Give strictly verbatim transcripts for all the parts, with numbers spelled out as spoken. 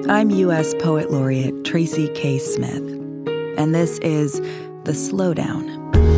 I'm U S Poet Laureate Tracy K. Smith, and this is The Slowdown.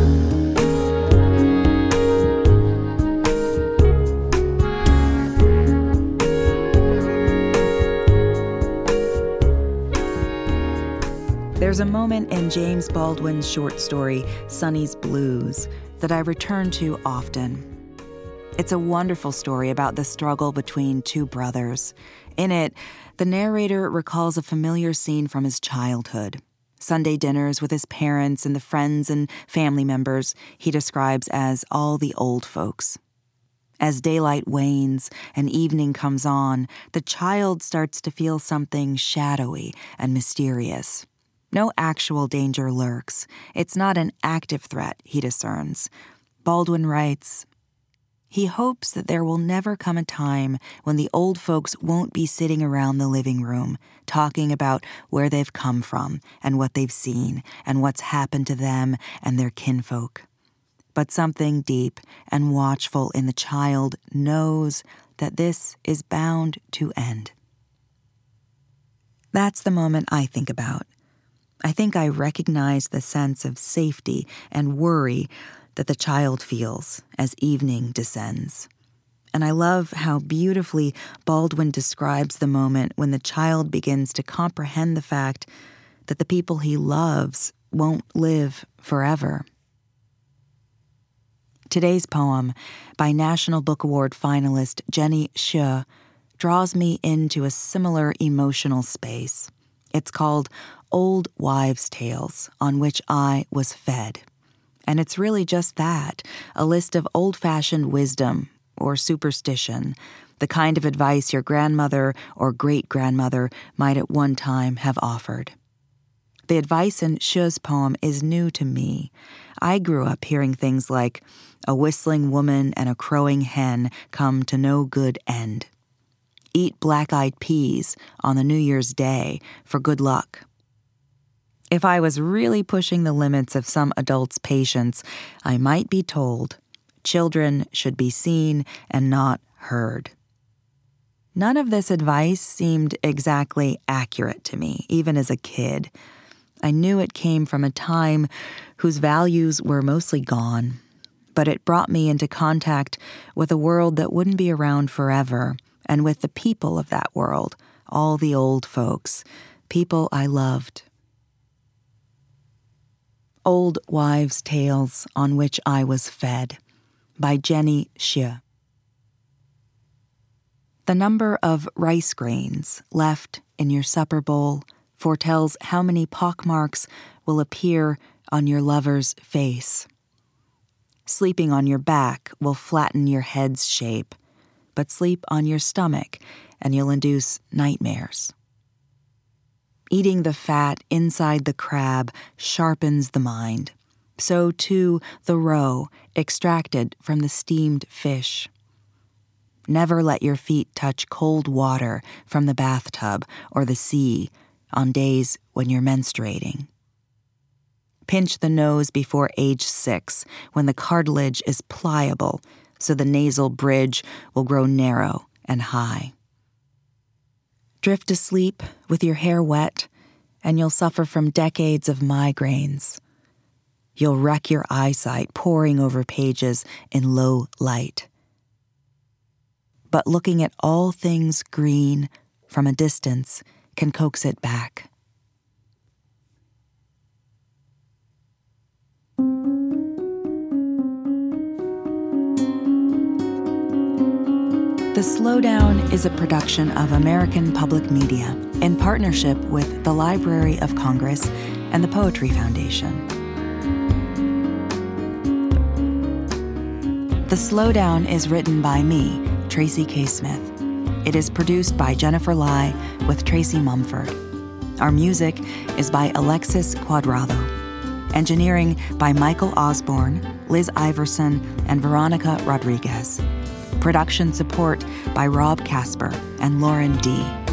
There's a moment in James Baldwin's short story, Sonny's Blues, that I return to often. It's a wonderful story about the struggle between two brothers. In it, the narrator recalls a familiar scene from his childhood. Sunday dinners with his parents and the friends and family members he describes as all the old folks. As daylight wanes and evening comes on, the child starts to feel something shadowy and mysterious. No actual danger lurks. It's not an active threat, he discerns. Baldwin writes, he hopes that there will never come a time when the old folks won't be sitting around the living room, talking about where they've come from and what they've seen and what's happened to them and their kinfolk. But something deep and watchful in the child knows that this is bound to end. That's the moment I think about. I think I recognize the sense of safety and worry that the child feels as evening descends. And I love how beautifully Baldwin describes the moment when the child begins to comprehend the fact that the people he loves won't live forever. Today's poem, by National Book Award finalist Jenny Xie, draws me into a similar emotional space. It's called Old Wives' Tales on Which I Was Fed. And it's really just that, a list of old-fashioned wisdom or superstition, the kind of advice your grandmother or great-grandmother might at one time have offered. The advice in Xie's poem is new to me. I grew up hearing things like, a whistling woman and a crowing hen come to no good end. Eat black-eyed peas on the New Year's Day for good luck. If I was really pushing the limits of some adult's patience, I might be told, children should be seen and not heard. None of this advice seemed exactly accurate to me, even as a kid. I knew it came from a time whose values were mostly gone, but it brought me into contact with a world that wouldn't be around forever, and with the people of that world, all the old folks, people I loved. Old Wives' Tales on Which I Was Fed, by Jenny Xie. The number of rice grains left in your supper bowl foretells how many pockmarks will appear on your lover's face. Sleeping on your back will flatten your head's shape, but sleep on your stomach and you'll induce nightmares. Eating the fat inside the crab sharpens the mind. So, too, the roe extracted from the steamed fish. Never let your feet touch cold water from the bathtub or the sea on days when you're menstruating. Pinch the nose before age six when the cartilage is pliable so the nasal bridge will grow narrow and high. Drift asleep with your hair wet, and you'll suffer from decades of migraines. You'll wreck your eyesight poring over pages in low light. But looking at all things green from a distance can coax it back. The Slowdown is a production of American Public Media in partnership with the Library of Congress and the Poetry Foundation. The Slowdown is written by me, Tracy K. Smith. It is produced by Jennifer Lai with Tracy Mumford. Our music is by Alexis Cuadrado. Engineering by Michael Osborne, Liz Iverson, and Veronica Rodriguez. Production support by Rob Casper and Lauren D.